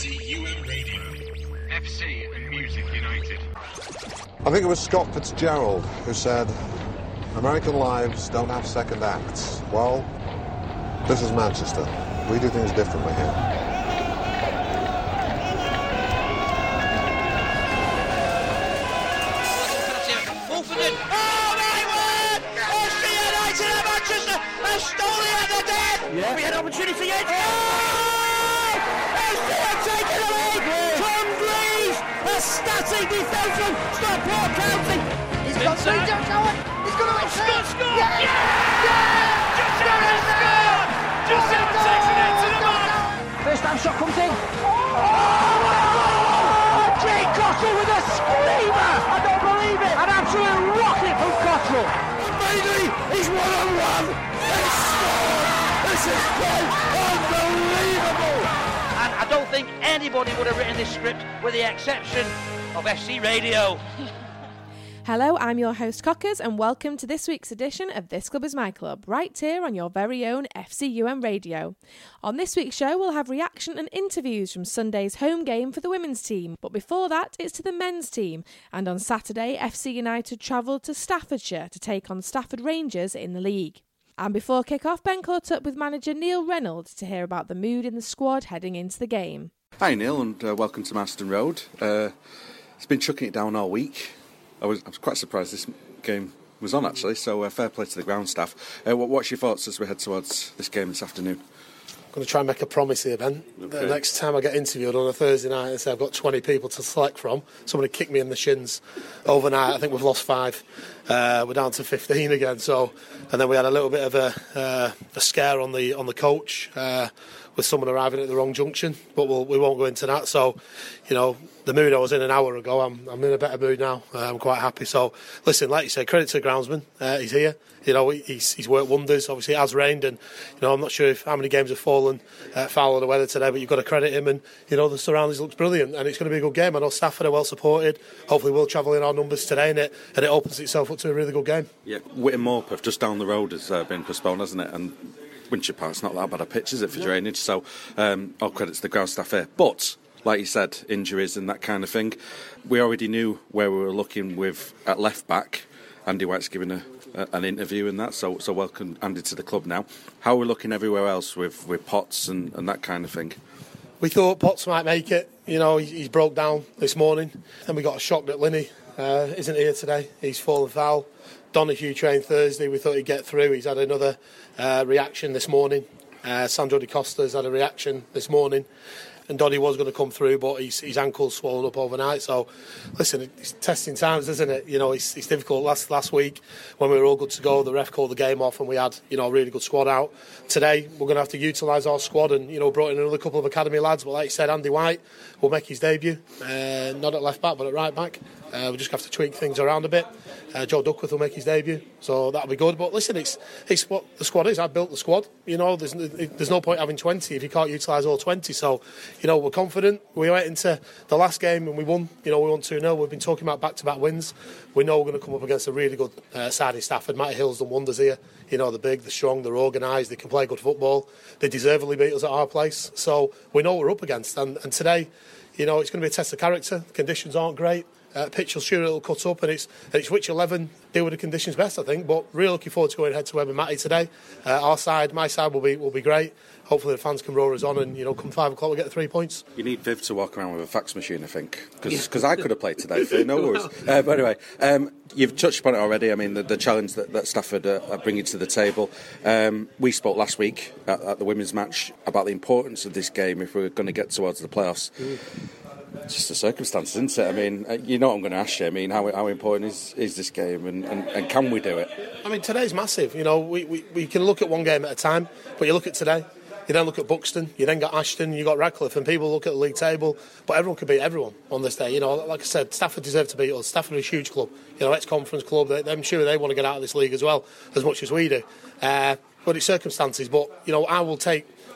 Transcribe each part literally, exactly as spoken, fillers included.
C U M Radio. F C and Music United. I think it was Scott Fitzgerald who said, American lives don't have second acts. Well, this is Manchester. We do things differently here. Yeah. We had opportunity yet. Oh! F C have taken the lead. Tom Greaves, a static defensive. Stockport County. He's got three jumps going. He's going to Scott scored. Yeah! Yeah! Yeah! Giuseppe scored. Giuseppe takes it into the box. First time shot comes in. Oh! Jay Cottrell with a screamer. I don't believe it. An absolute rocket from Cottrell. And Bailey, he's one on one. He's scored. This is great! Unbelievable! And I don't think anybody would have written this script with the exception of F C Radio. Hello, I'm your host Cockers and welcome to this week's edition of This Club Is My Club, right here on your very own F C U M Radio. On this week's show we'll have reaction and interviews from Sunday's home game for the women's team, but before that it's to the men's team, and on Saturday F C United travelled to Staffordshire to take on Stafford Rangers in the league. And before kick-off, Ben caught up with manager Neil Reynolds to hear about the mood in the squad heading into the game. Hi Neil, and uh, welcome to Marston Road. Uh, it's been chucking it down all week. I was, I was quite surprised this game was on actually, so uh, fair play to the ground staff. Uh, what, what's your thoughts as we head towards this game this afternoon? I'm going to try and make a promise here, Ben. Okay. The next time I get interviewed on a Thursday night and say I've got twenty people to select from, somebody kicked me in the shins overnight. I think we've lost five. Uh, we're down to fifteen again. So, and then we had a little bit of a, uh, a scare on the on the coach uh, with someone arriving at the wrong junction. But we'll, we won't go into that. So, you know, the mood I was in an hour ago, I'm, I'm in a better mood now. Uh, I'm quite happy. So, listen, like you say, credit to the groundsman. Uh, he's here. You know, he's, he's worked wonders. Obviously, it has rained, and you know, I'm not sure if how many games have fallen uh, foul of the weather today, but you've got to credit him. And you know, the surroundings looks brilliant, and it's going to be a good game. I know Stafford are well supported. Hopefully, we'll travel in our numbers today, and it and it opens itself up to a really good game. Yeah, Whitton Morpeth just down the road has uh, been postponed, hasn't it? And Winchester Park's not that bad a pitch, is it, for drainage? So, um, all credit to the ground staff here, but. Like you said, injuries and that kind of thing. We already knew where we were looking with at left back. Andy White's given a, a, an interview in that, so so welcome Andy to the club now. How are we looking everywhere else with, with Potts and, and that kind of thing? We thought Potts might make it. You know, he, he's broke down this morning. Then we got a shock that Linney uh, isn't here today. He's fallen foul. Donahue trained Thursday. We thought he'd get through. He's had another uh, reaction this morning. Uh, Sandro Di Costa's had a reaction this morning. And Donny was going to come through, but his, his ankle's swollen up overnight. So, listen, it's testing times, isn't it? You know, it's, it's difficult. Last last week, when we were all good to go, the ref called the game off and we had, you know, a really good squad out. Today, we're going to have to utilise our squad and, you know, brought in another couple of academy lads. But like you said, Andy White will make his debut. Uh, not at left back, but at right back. Uh, we just have to tweak things around a bit. Uh, Joe Duckworth will make his debut, so that'll be good. But listen, it's it's what the squad is. I've built the squad. You know, there's there's no point having twenty if you can't utilise all twenty. So, you know, we're confident. We went into the last game and we won. You know, we won two nil. We've been talking about back-to-back wins. We know we're going to come up against a really good uh, side in Stafford. Matty Hill's done wonders here. You know, they're big, they're strong, they're organised, they can play good football. They deservedly beat us at our place. So we know what we're up against. And, and today, you know, it's going to be a test of character. The conditions aren't great. Uh, pitch will sure it'll cut up, and it's and it's which eleven deal with the conditions best, I think. But really looking forward to going head to head with Matty today. Uh, our side, my side, will be will be great. Hopefully the fans can roar us on, and you know, come five o'clock we get the three points. You need Viv to walk around with a fax machine, I think, because I could have played today. For no worries. Uh, but anyway, um, you've touched upon it already. I mean, the, the challenge that, that Stafford are, are bringing to the table. Um, we spoke last week at, at the women's match about the importance of this game if we're going to get towards the playoffs. Mm. It's just the circumstances, isn't it? I mean, you know what I'm going to ask you. I mean, how how important is, is this game, and, and, and can we do it? I mean, today's massive. You know, we, we, we can look at one game at a time, but you look at today, you then look at Buxton, you then got Ashton, you got Radcliffe, and people look at the league table, but everyone can beat everyone on this day. You know, like I said, Stafford deserve to beat us. Stafford are a huge club, you know, ex-conference club. They, I'm sure they want to get out of this league as well, as much as we do. Uh, but it's circumstances. But, you know, I will take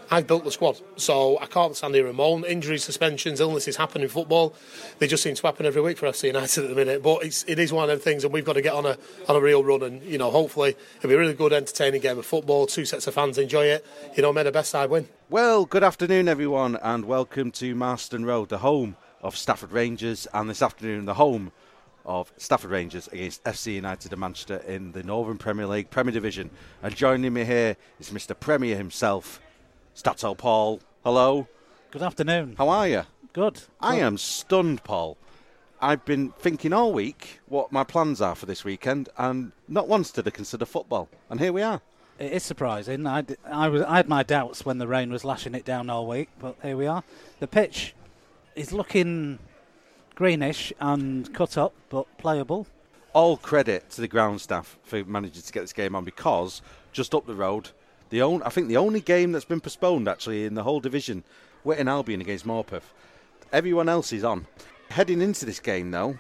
I've built the squad, so I can't stand here and moan. Injuries, suspensions, illnesses happen in football. They just seem to happen every week for F C United at the minute. But it's, it is one of them things, and we've got to get on a on a real run. And you know, hopefully, it'll be a really good, entertaining game of football. Two sets of fans enjoy it. You know, may the best side win. Well, good afternoon, everyone, and welcome to Marston Road, the home of Stafford Rangers, and this afternoon, the home of Stafford Rangers against F C United of Manchester in the Northern Premier League Premier Division. And joining me here is Mister Premier himself, Stato Paul. Hello. Good afternoon. How are you? Good. I Good. am stunned, Paul. I've been thinking all week what my plans are for this weekend, and not once did I consider football. And here we are. It is surprising. I, d- I, was, I had my doubts when the rain was lashing it down all week, but here we are. The pitch is looking greenish and cut up, but playable. All credit to the ground staff for managing to get this game on, because just up the road, the only, I think the only game that's been postponed actually in the whole division, Witton Albion against Morpeth. Everyone else is on. Heading into this game though,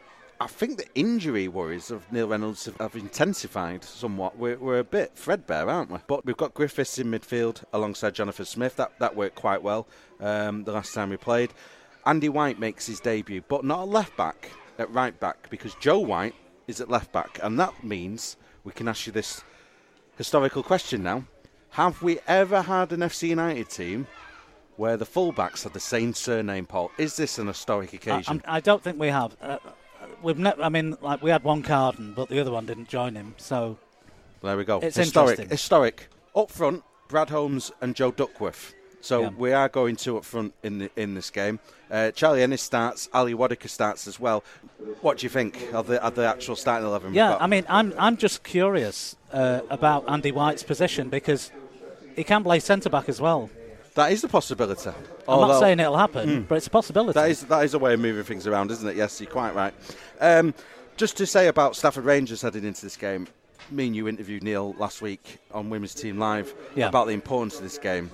I think the injury worries of Neil Reynolds have, have intensified somewhat. We're, we're a bit threadbare, aren't we? But we've got Griffiths in midfield alongside Jonathan Smith. That that worked quite well um, the last time we played. Andy White makes his debut, but not at left back, at right back, because Joe White is at left back. And that means we can ask you this historical question now. Have we ever had an F C United team where the fullbacks had the same surname, Paul? Is this an historic occasion? I, I don't think we have. Uh, we've ne- I mean, like we had one Carden, but the other one didn't join him. So there we go. It's historic. interesting. Historic. Up front, Brad Holmes and Joe Duckworth. So Yeah. we are going two up front in the, in this game. Uh, Charlie Ennis starts. Ali Wadika starts as well. What do you think of the, of the actual starting eleven? we've Yeah, got? I mean, I'm I'm just curious uh, about Andy White's position, because he can play centre back as well. That is a possibility. I'm Although, not saying it'll happen, Mm. but it's a possibility. That is that is a way of moving things around, isn't it? Yes, you're quite right. Um, just to say about Stafford Rangers heading into this game, me and you interviewed Neil last week on Women's Team Live Yeah. about the importance of this game.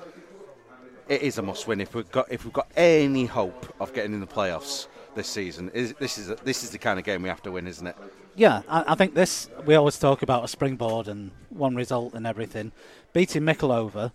It is a must-win if we've got if we've got any hope of getting in the playoffs this season. Is, this is a, this is the kind of game we have to win, isn't it? Yeah, I, I think this, we always talk about a springboard and one result and everything. Beating Mickle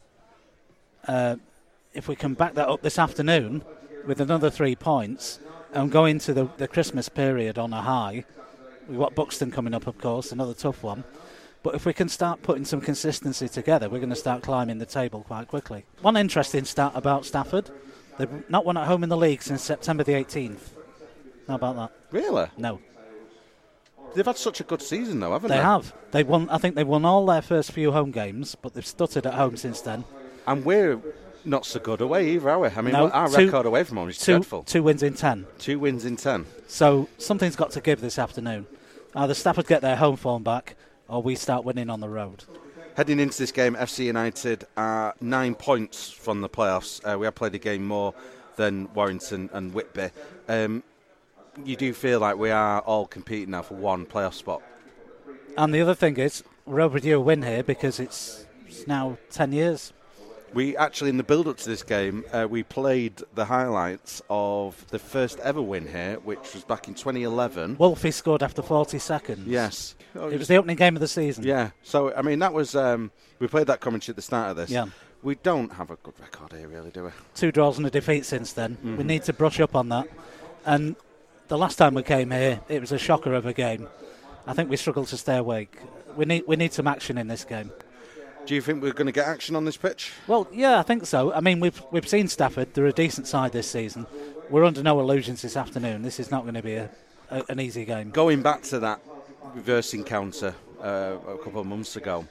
uh, if we can back that up this afternoon with another three points and go into the, the Christmas period on a high, we've got Buxton coming up, of course, another tough one. But if we can start putting some consistency together, we're going to start climbing the table quite quickly. One interesting stat about Stafford, they've not won at home in the league since September the eighteenth. How about that? Really? No. They've had such a good season, though, haven't They they? have. They won. I think they won all their first few home games, but they've stuttered at home since then. And we're not so good away either, are we? I mean, No, our two- record away from home is two, dreadful. Two wins in ten. Two wins in ten. So something's got to give this afternoon. Either Stafford get their home form back, or we start winning on the road. Heading into this game, F C United are nine points from the playoffs. Uh, we have played a game more than Warrington and Whitby. Um, you do feel like we are all competing now for one playoff spot. And the other thing is, we're overdue a win here because it's, it's now ten years. We actually, in the build-up to this game, uh, we played the highlights of the first ever win here, which was back in twenty eleven. Wolfie scored after forty seconds. Yes. It was the opening game of the season. Yeah. So, I mean, that was... Um, we played that commentary at the start of this. Yeah. We don't have a good record here, really, do we? Two draws and a defeat since then. Mm-hmm. We need to brush up on that. And the last time we came here, it was a shocker of a game. I think we struggled to stay awake. We need we need some action in this game. Do you think we're going to get action on this pitch? Well, yeah, I think so. I mean, we've we've seen Stafford. They're a decent side this season. We're under no illusions this afternoon. This is not going to be a, a, an easy game. Going back to that reverse encounter uh, a couple of months ago,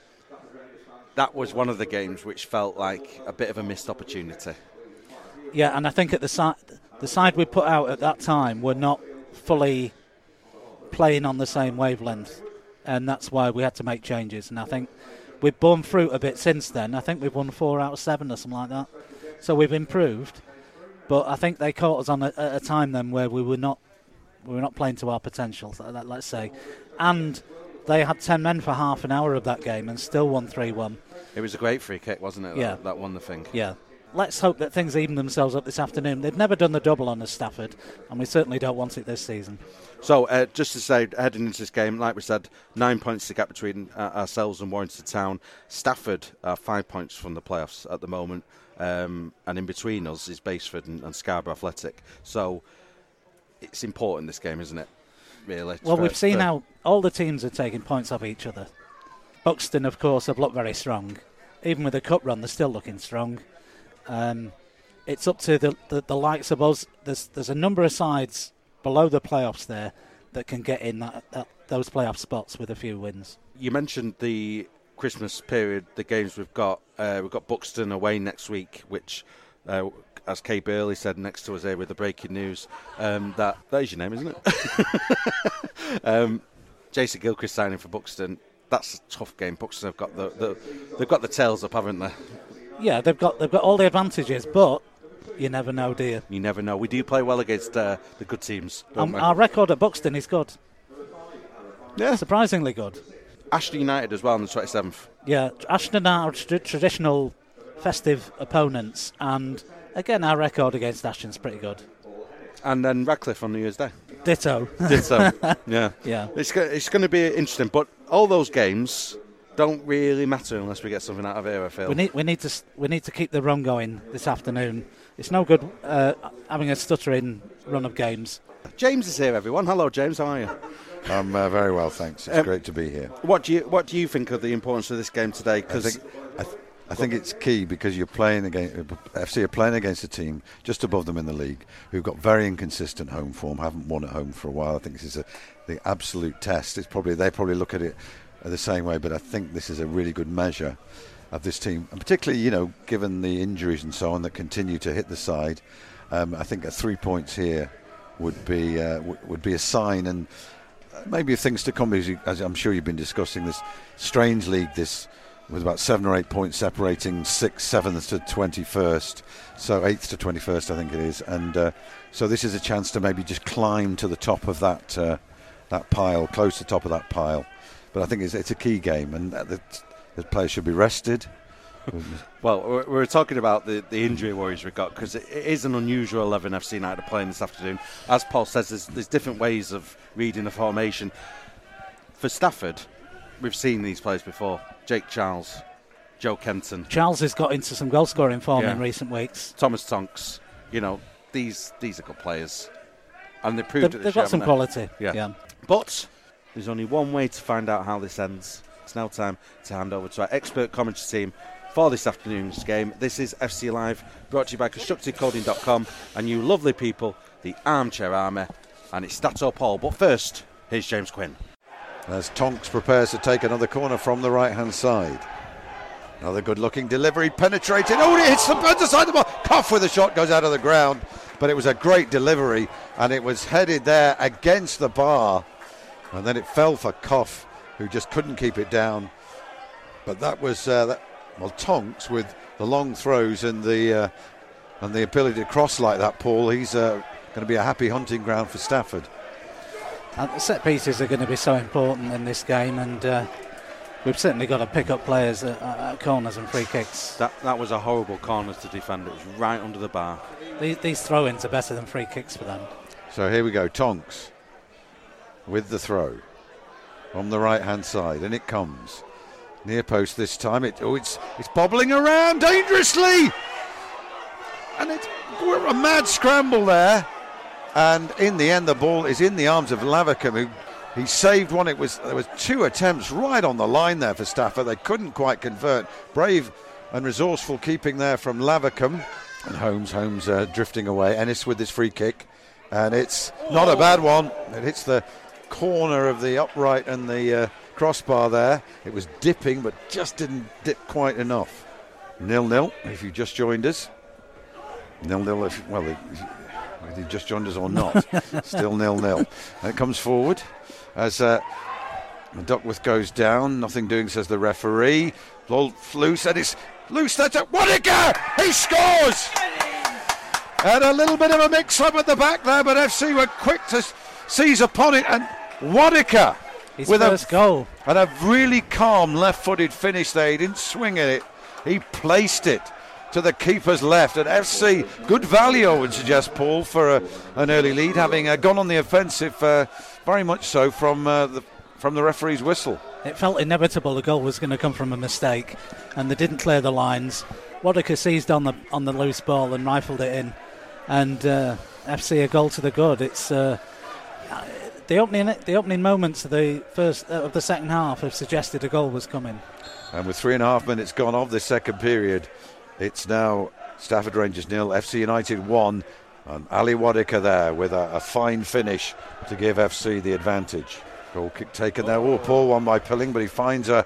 that was one of the games which felt like a bit of a missed opportunity. Yeah, and I think at the side the side we put out at that time were not fully playing on the same wavelength, and that's why we had to make changes. And I think we've borne fruit a bit since then. I think we've won four out of seven or something like that. So we've improved, but I think they caught us on a, at a time then where we were not we were not playing to our potential, let's say. And they had ten men for half an hour of that game and still won three one. It was a great free kick, wasn't it? Yeah. That, that won the thing. Yeah. let's hope that things even themselves up this afternoon. They've never done the double on us, Stafford, and we certainly don't want it this season. So, uh, just to say, heading into this game, like we said, nine points the gap between uh, ourselves and Warrington Town. Stafford are five points from the playoffs at the moment, um, and in between us is Baseford and, and Scarborough Athletic. So, it's important, this game, isn't it? Really. Well, for, we've seen for, how all the teams are taking points off each other. Buxton, of course, have looked very strong. Even with the cup run, they're still looking strong. Um, it's up to the, the, the likes of us. There's there's a number of sides below the playoffs there that can get in that, that those playoff spots with a few wins. You mentioned the Christmas period, the games we've got. Uh, we've got Buxton away next week, which, uh, as Kay Burley said next to us here with the breaking news, um, that that is your name, isn't it? um, Jason Gilchrist signing for Buxton. That's a tough game. Buxton have got the, the they've got the tails up, haven't they? Yeah, they've got they've got all the advantages, but you never know, do you? You never know. We do play well against uh, the good teams. Um, our record at Buxton is good. Yeah, surprisingly good. Ashton United as well on the twenty-seventh. Yeah, Ashton are tra- traditional festive opponents, and again, our record against Ashton's pretty good. And then Radcliffe on New Year's Day. Ditto. Ditto. Yeah. Yeah. It's go- it's going to be interesting, but all those games don't really matter unless we get something out of here, I feel. We need we need to we need to keep the run going this afternoon. It's no good uh, having a stuttering run of games. James is here, everyone. Hello, James. How are you? I'm uh, very well, thanks. It's um, great to be here. What do you what do you think of the importance of this game today? Because I, think, I, th- I think it's key because you're playing against F C are playing against a team just above them in the league who've got very inconsistent home form, haven't won at home for a while. I think this is a, the absolute test. It's probably they probably look at it the same way, but I think this is a really good measure of this team, and particularly, you know, given the injuries and so on that continue to hit the side. Um, I think a three points here would be uh, w- would be a sign, and maybe things to come, as I'm sure you've been discussing this strange league, this with about seven or eight points separating sixth, seventh to twenty-first, so eighth to twenty-first, I think it is, and uh, so this is a chance to maybe just climb to the top of that uh, that pile, close to the top of that pile. But I think it's, it's a key game, and the, the players should be rested. Well, we're, we're talking about the, the injury worries we've got, because it, it is an unusual eleven F C United playing this afternoon. As Paul says, there's, there's different ways of reading the formation. For Stafford, we've seen these players before. Jake Charles, Joe Kenton. Charles has got into some goal-scoring form yeah. in recent weeks. Thomas Tonks. You know, these these are good players. And they proved they've, it They've year, got some they? quality. Yeah. yeah. But there's only one way to find out how this ends. It's now time to hand over to our expert commentary team for this afternoon's game. This is F C Live, brought to you by constructive coding dot com and you lovely people, the Armchair Army, and it's Stato Paul. But first, here's James Quinn. As Tonks prepares to take another corner from the right-hand side. Another good-looking delivery, penetrating. Oh, it hits the underside of the ball. Cough with a shot, goes out of the ground. But it was a great delivery, and it was headed there against the bar. And then it fell for Cough, who just couldn't keep it down. But that was, uh, that, well, Tonks with the long throws and the uh, and the ability to cross like that, Paul, he's uh, going to be a happy hunting ground for Stafford. And set pieces are going to be so important in this game, and uh, we've certainly got to pick up players at, at corners and free kicks. That that was a horrible corner to defend. It was right under the bar. These, these throw-ins are better than free kicks for them. So here we go, Tonks with the throw on the right-hand side, and it comes near post this time. It oh, it's it's bobbling around dangerously, and it's a mad scramble there. And in the end, the ball is in the arms of Lavicum, who he saved one. It was there was two attempts right on the line there for Stafford. They couldn't quite convert. Brave and resourceful keeping there from Lavicum. And Holmes, Holmes uh, drifting away. Ennis with this free kick, and it's not a bad one. It hits the corner of the upright and the uh, crossbar there. It was dipping, but just didn't dip quite enough. Nil-nil. If you just joined us, nil-nil. If well. If, Whether you just joined us or not, still nil-nil. And it comes forward as uh, Duckworth goes down. Nothing doing, says the referee. Ball loose, and it's loose. That's it. Waddicker! He scores! And a little bit of a mix-up at the back there, but F C were quick to seize upon it. And Waddicker His with first a goal. And a really calm left-footed finish there. He didn't swing at it. He placed it to the keeper's left. And F C, good value, I would suggest, Paul, for a, an early lead, having uh, gone on the offensive uh, very much so from uh, the from the referee's whistle. It felt inevitable the goal was going to come from a mistake, and they didn't clear the lines. Waddicker seized on the on the loose ball and rifled it in, and uh, F C a goal to the good. It's uh, the opening the opening moments of the first uh, of the second half have suggested a goal was coming. And with three and a half minutes gone of this second period, it's now Stafford Rangers nil, F C United one, and Ali Waddicker there with a, a fine finish to give F C the advantage. Goal kick taken there. Oh, poor one by Pilling, but he finds a,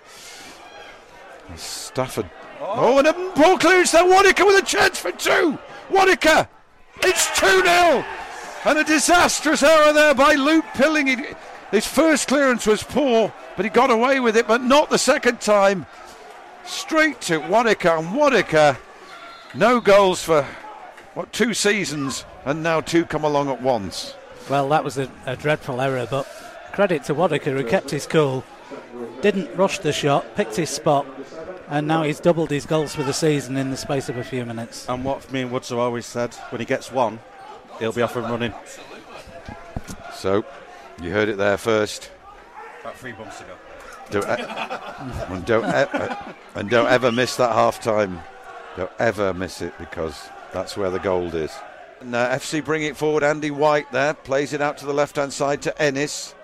a Stafford. Oh, and a poor clearance there. Waddicker with a chance for two. Waddicker, it's two nil, and a disastrous error there by Luke Pilling. He, his first clearance was poor, but he got away with it, but not the second time. Straight to Waddicker, and Waddicker, no goals for, what, two seasons, and now two come along at once. Well, that was a, a dreadful error, but credit to Waddicker, who kept his cool, didn't rush the shot, picked his spot, and now he's doubled his goals for the season in the space of a few minutes. And what me and Woods have always said, when he gets one, he'll be off and running. So, you heard it there first. About three months ago. Don't, uh, and, don't e- and don't ever miss that half time. Don't ever miss it, because that's where the gold is. And uh, F C bring it forward. Andy White there plays it out to the left hand side to Ennis.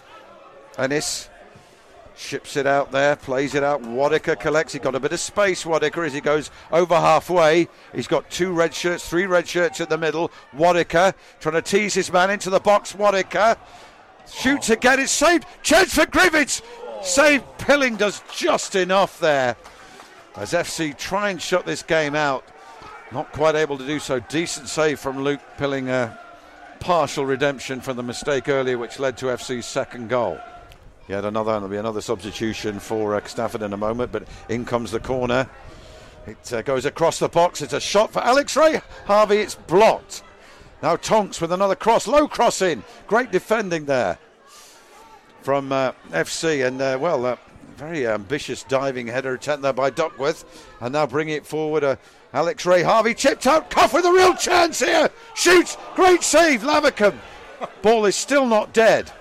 Ennis ships it out there, plays it out. Waddicker collects. He got a bit of space, Waddicker, as he goes over halfway. He's got two red shirts, three red shirts at the middle. Waddicker trying to tease his man into the box. Waddicker shoots again. It's saved. Chance for Griffiths. Save. Pilling does just enough there as F C try and shut this game out. Not quite able to do so. Decent save from Luke Pilling. A partial redemption from the mistake earlier, which led to F C's second goal. Yet another, and there'll be another substitution for uh, Stafford in a moment, but in comes the corner. It uh, goes across the box. It's a shot for Alex Ray Harvey. It's blocked. Now Tonks with another cross. Low cross in. Great defending there from uh, F C. And, uh, well, uh, very ambitious diving header attempt there by Duckworth. And now bringing it forward, uh, Alex Ray Harvey chipped out. Cuff with a real chance here. Shoots. Great save, Lavercombe. Ball is still not dead,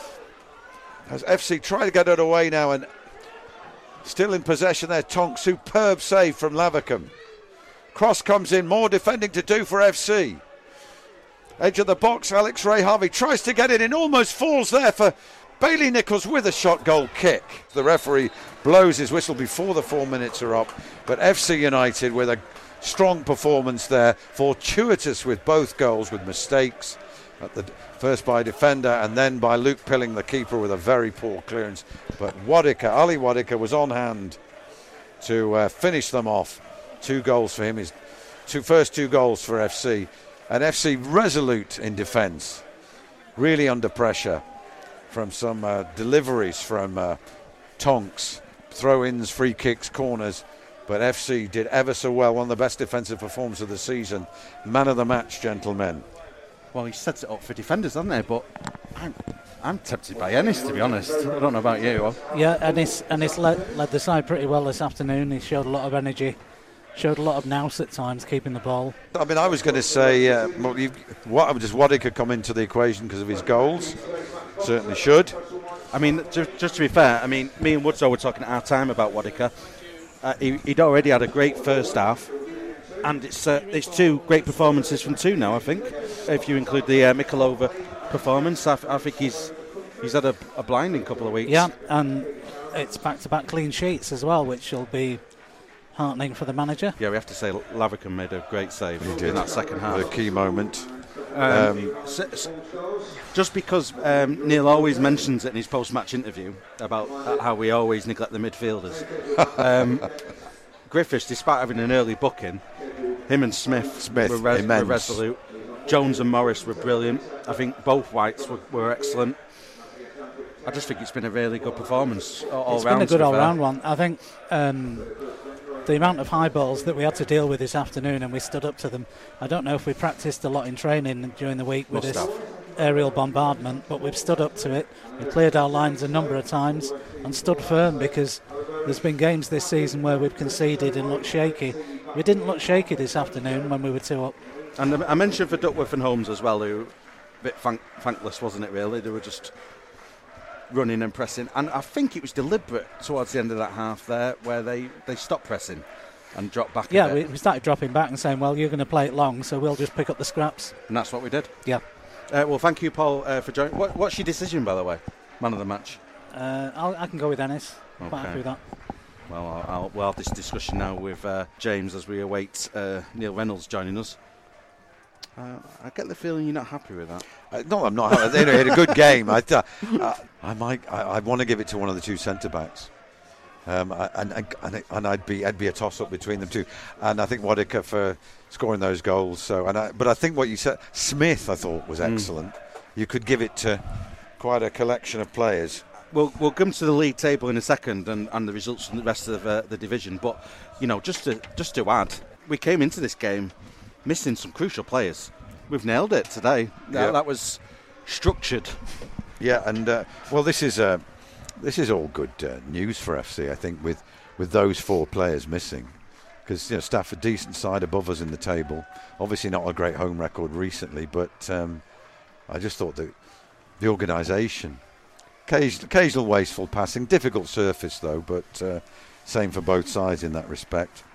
as F C try to get it away now, and still in possession there. Tonk, superb save from Lavercombe. Cross comes in, more defending to do for F C. Edge of the box, Alex Ray Harvey tries to get it in, almost falls there for Bailey Nichols with a shot goal kick. The referee blows his whistle before the four minutes are up, but F C United with a strong performance there, fortuitous with both goals, with mistakes at the first by defender and then by Luke Pilling, the keeper, with a very poor clearance. But Waddicker, Ali Waddicker, was on hand to uh, finish them off. Two goals for him, his two first two goals for F C. And F C resolute in defence, really under pressure from some uh, deliveries from uh, Tonks, throw-ins, free kicks, corners. But F C did ever so well, one of the best defensive performances of the season. Man of the match, gentlemen. Well, he sets it up for defenders, doesn't he? But I'm, I'm tempted by Ennis, to be honest. I don't know about you. Yeah, Ennis, Ennis led, led the side pretty well this afternoon. He showed a lot of energy, showed a lot of nous at times, keeping the ball. I mean, I was going to say, uh, well, what, does Waddicker come into the equation because of his goals? Certainly should. I mean, just, just to be fair, I mean, me and Woodrow were talking at our time about Waddicker. Uh, he, he'd already had a great first half. And it's uh, it's two great performances from two now, I think. If you include the uh, Mikolova performance, I, f- I think he's he's had a, a blinding couple of weeks. Yeah, and it's back-to-back clean sheets as well, which will be heartening for the manager. Yeah, we have to say Lavercombe made a great save he in did. that second half. A key moment. Um, um, so, so just because um, Neil always mentions it in his post-match interview about uh, how we always neglect the midfielders. um, Griffiths, despite having an early booking, him and Smith, Smith were, res- were resolute. Jones and Morris were brilliant. I think both Whites were, were excellent. I just think it's been a really good performance all it's round. It's been a good all-round fair. one. I think um, the amount of high balls that we had to deal with this afternoon, and we stood up to them. I don't know if we practiced a lot in training during the week with Must this have. aerial bombardment, but we've stood up to it. We cleared our lines a number of times and stood firm, because there's been games this season where we've conceded and looked shaky, We didn't look shaky this afternoon when we were two up. And I mentioned for Duckworth and Holmes as well, who were a bit thank- thankless, wasn't it, really? They were just running and pressing. And I think it was deliberate towards the end of that half there, where they, they stopped pressing and dropped back yeah, a bit. we, we started dropping back and saying, well, you're going to play it long, so we'll just pick up the scraps. And that's what we did. Yeah. Uh, well, thank you, Paul, uh, for joining. What, what's your decision, by the way? Man of the match? Uh, I'll, I can go with Ennis. Okay. Quite happy with that. Well, I'll, I'll, we'll have this discussion now with uh, James as we await uh, Neil Reynolds joining us. Uh, I get the feeling you're not happy with that. Uh, no, I'm not. They had a good game. I, uh, uh, I might. I, I want to give it to one of the two centre backs, um, and, and and I'd be I'd be a toss up between them two. And I think Wadika for scoring those goals. So, and I, but I think what you said, Smith, I thought was excellent. Mm. You could give it to quite a collection of players. We'll, we'll come to the league table in a second and, and the results from the rest of uh, the division. But, you know, just to just to add, we came into this game missing some crucial players. We've nailed it today. Yeah. That, that was structured. Yeah, and, uh, well, this is uh, this is all good uh, news for F C, I think, with, with those four players missing. Because, you know, Stafford, decent side above us in the table. Obviously not a great home record recently, but um, I just thought that the organisation... Occasional, occasional wasteful passing, difficult surface though, but uh, same for both sides in that respect.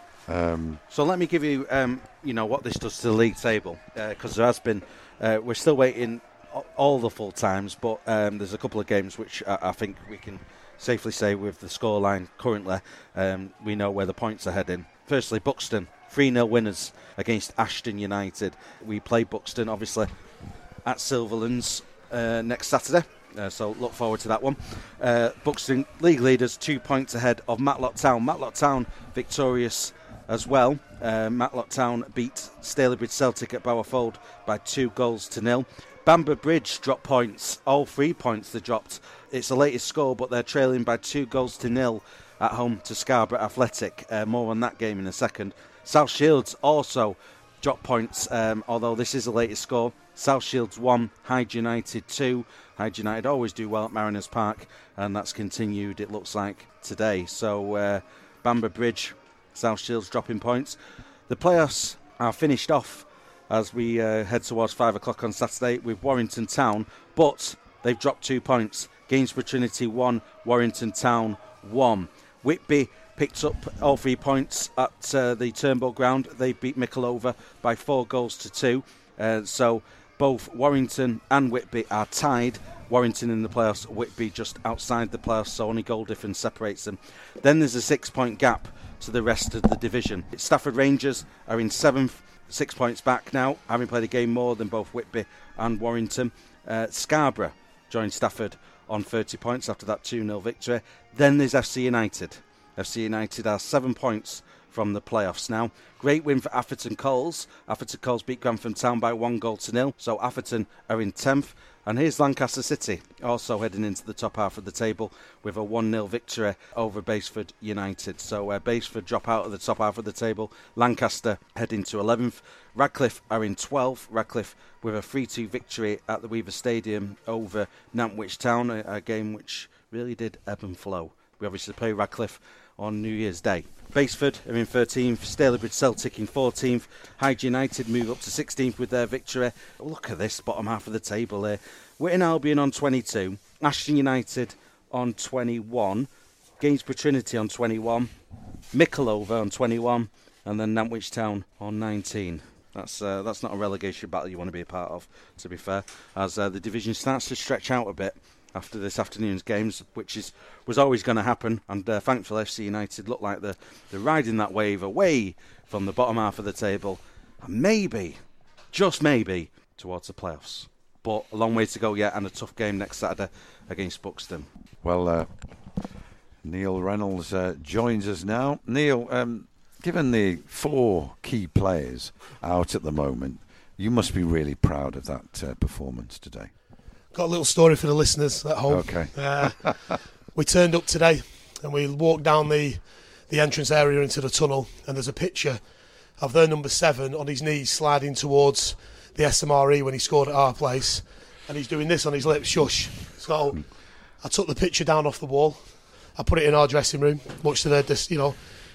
Um, so let me give you, um, you know, what this does to the league table, because uh, there has been, uh, we're still waiting all the full times, but um, there's a couple of games which I, I think we can safely say with the scoreline currently, um, we know where the points are heading. Firstly, Buxton, three nil winners against Ashton United. We play Buxton, obviously, at Silverlands uh, next Saturday. Uh, so look forward to that one. Uh, Buxton league leaders, two points ahead of Matlock Town. Matlock Town victorious as well. Uh, Matlock Town beat Stalybridge Celtic at Bowerfold by two goals to nil. Bamber Bridge dropped points, all three points they dropped. It's the latest score, but they're trailing by two goals to nil at home to Scarborough Athletic. Uh, more on that game in a second. South Shields also dropped points, um, although this is the latest score. South Shields one, Hyde United two. Hyde United always do well at Mariners Park, and that's continued, it looks like, today. So, uh, Bamber Bridge, South Shields dropping points. The playoffs are finished off as we uh, head towards five o'clock on Saturday with Warrington Town, but they've dropped two points. Gainsborough Trinity one, Warrington Town one. Whitby picked up all three points at uh, the Turnbull Ground. They beat Micklehove by four goals to two. Uh, so both Warrington and Whitby are tied. Warrington in the playoffs, Whitby just outside the playoffs, so only goal difference separates them. Then there's a six-point gap to the rest of the division. Stafford Rangers are in seventh, six points back now, having played a game more than both Whitby and Warrington. Uh, Scarborough joined Stafford on thirty points after that two nil victory. Then there's F C United. F C United are seven points from the playoffs now. Great win for Atherton Coles. Atherton Coles beat Grantham Town by one goal to nil. So Atherton are in tenth. And here's Lancaster City, also heading into the top half of the table with a one nil victory over Baseford United. So uh, Baseford drop out of the top half of the table. Lancaster heading to eleventh. Radcliffe are in twelfth. Radcliffe with a three two victory at the Weaver Stadium over Nantwich Town, a, a game which really did ebb and flow. We obviously play Radcliffe on New Year's Day. Baseford are in thirteenth, Stalybridge Celtic in fourteenth, Hyde United move up to sixteenth with their victory. Look at this bottom half of the table here. Whitton Albion on twenty-two, Ashton United on twenty-one, Gainsborough Trinity on twenty-one, Micklehove on twenty-one, and then Nantwich Town on nineteen. That's uh, that's not a relegation battle you want to be a part of, to be fair, as uh, the division starts to stretch out a bit after this afternoon's games, which is was always going to happen, and uh, thankfully F C United look like they're, they're riding that wave away from the bottom half of the table, and maybe, just maybe, towards the playoffs. But a long way to go yet, and a tough game next Saturday against Buxton. Well, uh, Neil Reynolds uh, joins us now. Neil, um, given the four key players out at the moment, you must be really proud of that uh, performance today. Got a little story for the listeners at home. Okay. Uh, we turned up today and we walked down the, the entrance area into the tunnel, and there's a picture of their number seven on his knees sliding towards the S M R E when he scored at our place, and he's doing this on his lips, shush. So I took the picture down off the wall, I put it in our dressing room, much to their dis- you know,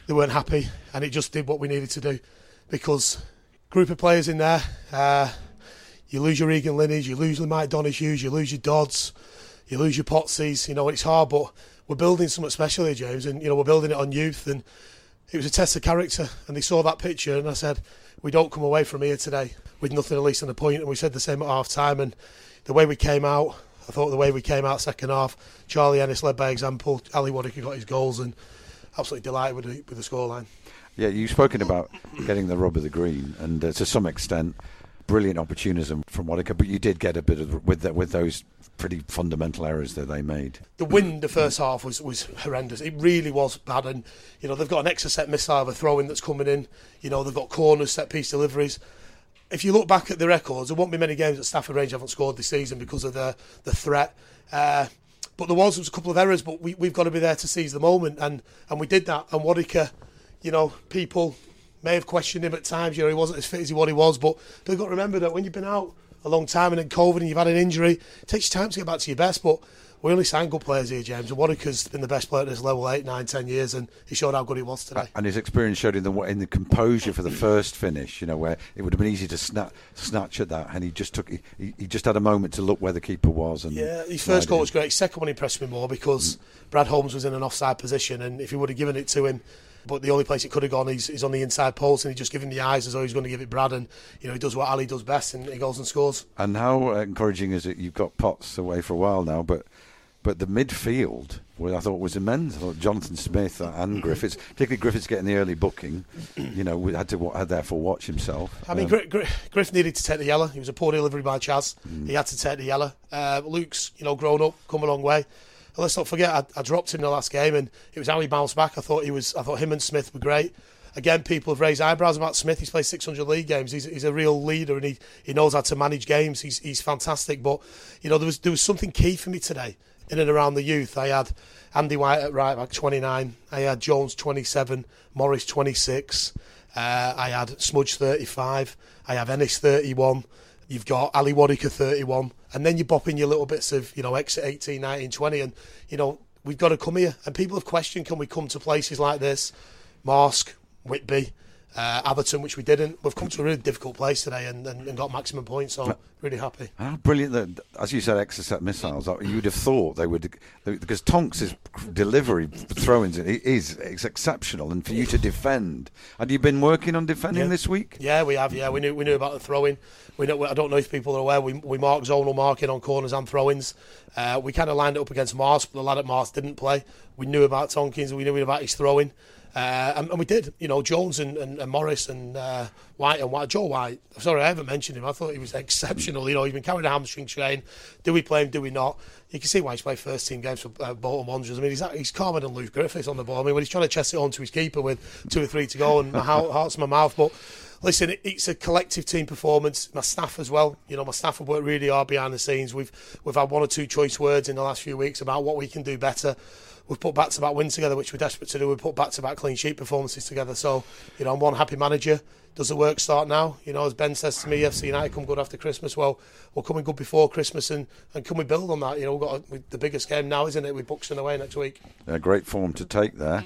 they weren't happy, and it just did what we needed to do, because group of players in there, uh, you lose your Egan Linney's, you lose your Mike Donohue's, you lose your Dodds, you lose your Potsy's, you know, it's hard, but we're building something special here, James, and, you know, we're building it on youth, and it was a test of character, and they saw that picture, and I said, we don't come away from here today with nothing at least on a point, and we said the same at half-time, and the way we came out, I thought the way we came out second half, Charlie Ennis led by example, Ali Waddicker got his goals, and absolutely delighted with the, with the scoreline. Yeah, you've spoken about getting the rub of the green, and uh, to some extent, brilliant opportunism from Waddicker, but you did get a bit of with the, with those pretty fundamental errors that they made. The win the first half was, was horrendous. It really was bad, and you know they've got an extra set missile of a throw-in that's coming in. You know they've got corners, set piece deliveries. If you look back at the records, there won't be many games that Stafford Range haven't scored this season because of the the threat. Uh, but there was, there was a couple of errors, but we, we've got to be there to seize the moment, and, and we did that. And Waddicker, you know, people may have questioned him at times. You know, he wasn't as fit as he what he was, but they've got to remember that when you've been out a long time and in COVID and you've had an injury, it takes you time to get back to your best. But we only signed good players here, James, and Waddicker's been the best player at this level eight, nine, ten years, and he showed how good he was today. And his experience showed in the in the composure for the first finish, you know, where it would have been easy to snap, snatch at that, and he just took he, he just had a moment to look where the keeper was. And yeah, his first goal was great. His second one impressed me more because mm. Brad Holmes was in an offside position, and if he would have given it to him, but the only place it could have gone is, is on the inside post, and he just gave him the eyes as though he was going to give it Brad, and you know he does what Ali does best, and he goes and scores. And how encouraging is it? You've got Potts away for a while now, but but the midfield, well, I thought was immense. I thought Jonathan Smith and Griffiths, particularly Griffiths getting the early booking, you know, had to had therefore watch himself. I mean, um, Griff, Griff, Griff needed to take the yellow. He was a poor delivery by Chaz. Mm. He had to take the yellow. Uh, Luke's, you know, grown up, come a long way. And let's not forget, I, I dropped him in the last game, and it was how he bounced back. I thought he was. I thought him and Smith were great. Again, people have raised eyebrows about Smith. He's played six hundred league games. He's, he's a real leader, and he, he knows how to manage games. He's he's fantastic. But you know, there was there was something key for me today in and around the youth. I had Andy White at right back, twenty-nine. I had Jones, twenty-seven. Morris, twenty-six. Uh, I had Smudge, thirty-five. I have Ennis, thirty-one. You've got Ali Waddicker, thirty-one. And then you bop in your little bits of, you know, exit eighteen, nineteen, twenty. And, you know, we've got to come here. And people have questioned, can we come to places like this? Marsk, Whitby, uh, Atherton, which we didn't. We've come to a really difficult place today and, and, and got maximum points, so really happy. How brilliant that, as you said, extra set missiles. You'd have thought they would, because Tonks' delivery, throw-ins, is, is exceptional, and for you to defend. Had you been working on defending yeah. this week? Yeah, we have. Yeah, we knew we knew about the throw-in. We know, I don't know if people are aware. We we mark zonal marking on corners and throw-ins. Uh, we kind of lined it up against Mars, but the lad at Mars didn't play. We knew about Tonkins. We knew about his throwing. Uh, and, and we did, you know, Jones and, and, and Morris and uh, White and White, Joe White. Sorry, I haven't mentioned him. I thought he was exceptional. You know, he's been carrying a hamstring strain. Do we play him? Do we not? You can see why he's played first team games for uh, Bolton Wanderers. I mean, he's he's calmer than Luke Griffiths on the ball. I mean, when he's trying to chest it on to his keeper with two or three to go, and my heart's in my mouth. But listen, it, it's a collective team performance. My staff as well. You know, my staff have worked really hard behind the scenes. We've we've had one or two choice words in the last few weeks about what we can do better. We've put back-to-back wins together, which we're desperate to do. We've put back-to-back clean sheet performances together. So, you know, I'm one happy manager. Does the work start now? You know, as Ben says to me, F C United come good after Christmas. Well, we're coming good before Christmas, and, and can we build on that? You know, we've got a, the biggest game now, isn't it, with Buxton away next week. Yeah, great form to take there.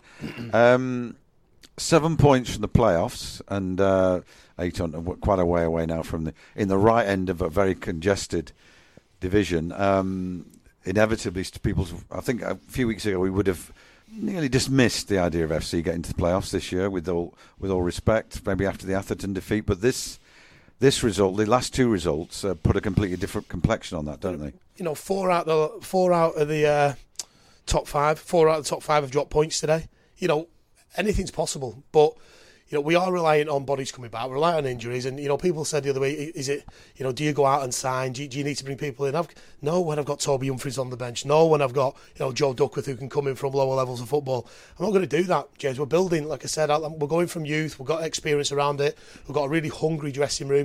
um, seven points from the playoffs, and uh, eight on quite a way away now from the in the right end of a very congested division. Um, Inevitably, people. I think a few weeks ago we would have nearly dismissed the idea of F C getting to the playoffs this year. With all with all respect, maybe after the Atherton defeat, but this this result, the last two results, uh, put a completely different complexion on that, don't they? You know, four out the four out of the uh, top five, four out of the top five have dropped points today. You know, anything's possible, but. You know, we are relying on bodies coming back. We're relying on injuries. And, you know, people said the other way, is it, you know, do you go out and sign? Do you, do you need to bring people in? I've, no, when I've got Toby Humphries on the bench. No, when I've got, you know, Joe Duckworth who can come in from lower levels of football. I'm not going to do that, James. We're building, like I said, we're going from youth. We've got experience around it. We've got a really hungry dressing room.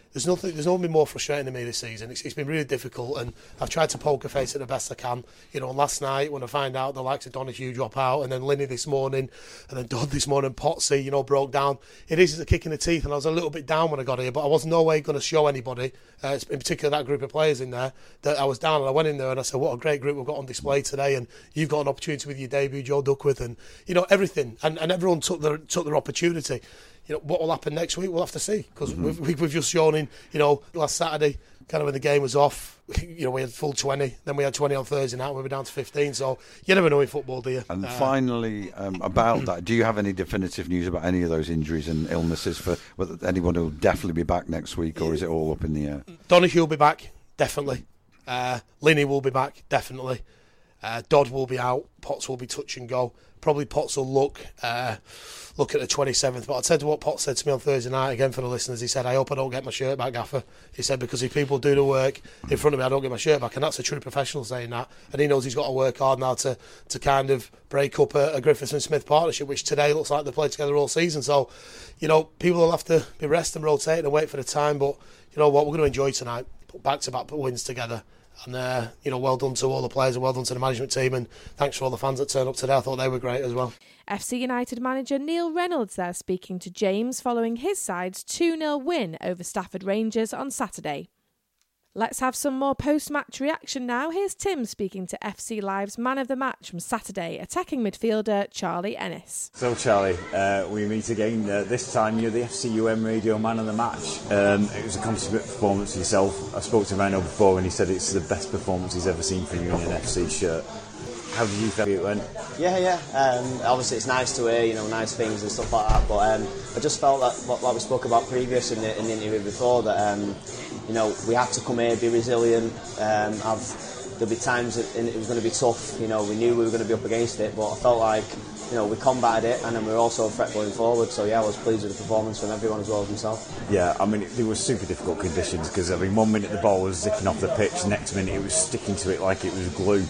There's nothing. There's nothing more frustrating to me this season. It's, it's been really difficult, and I've tried to poker face it the best I can. You know, and last night when I find out the likes of Donahue drop out, and then Linney this morning, and then Dodd this morning, Potsy, you know, broke down. It is a kick in the teeth, and I was a little bit down when I got here, but I was no way going to show anybody, uh, in particular that group of players in there, that I was down. And I went in there and I said, "What a great group we've got on display today!" And you've got an opportunity with your debut, Joe Duckworth, and you know everything, and, and everyone took their took their opportunity. You know, what will happen next week, we'll have to see, because mm-hmm. we've, we've just shown in, you know, last Saturday, kind of when the game was off, you know, we had full twenty, then we had twenty on Thursday night, we were down to fifteen, so you never know in football, do you? And uh, finally, um, about that, do you have any definitive news about any of those injuries and illnesses, for whether anyone will definitely be back next week, or is it all up in the air? Donahue will be back, definitely. Uh, Linney will be back, definitely. Uh, Dodd will be out, Potts will be touch and go. Probably Potts will look uh, look at the twenty-seventh. But I'll tell you what Potts said to me on Thursday night, again for the listeners. He said, "I hope I don't get my shirt back, Gaffer." He said, "Because if people do the work in front of me, I don't get my shirt back." And that's a true professional saying that. And he knows he's got to work hard now to, to kind of break up a, a Griffiths and Smith partnership, which today looks like they played together all season. So, you know, people will have to be rest and rotate and wait for the time. But you know what, we're going to enjoy tonight. Put back-to-back wins together. And, uh, you know, well done to all the players and well done to the management team, and thanks for all the fans that turned up today. I thought they were great as well. F C United manager Neil Reynolds there speaking to James following his side's two nil win over Stafford Rangers on Saturday. Let's have some more post-match reaction now. Here's Tim speaking to F C Live's man of the match from Saturday, attacking midfielder Charlie Ennis. So Charlie, uh, we meet again. Uh, this time you're the F C U M radio man of the match. Um, it was a consummate performance for yourself. I spoke to Reno before and he said it's the best performance he's ever seen from you in an F C shirt. How did you feel it went? Yeah, yeah. Um, obviously, it's nice to hear, you know, nice things and stuff like that. But um, I just felt that, like we spoke about previous in the, in the interview before, that um, you know, we had to come here, be resilient. Um, have there'll be times that it was going to be tough. You know, we knew we were going to be up against it, but I felt like, you know, we combated it, and then we were also a threat going forward. So yeah, I was pleased with the performance from everyone as well as myself. Yeah, I mean, it, it was super difficult conditions because I mean, one minute the ball was zipping off the pitch, next minute it was sticking to it like it was glue.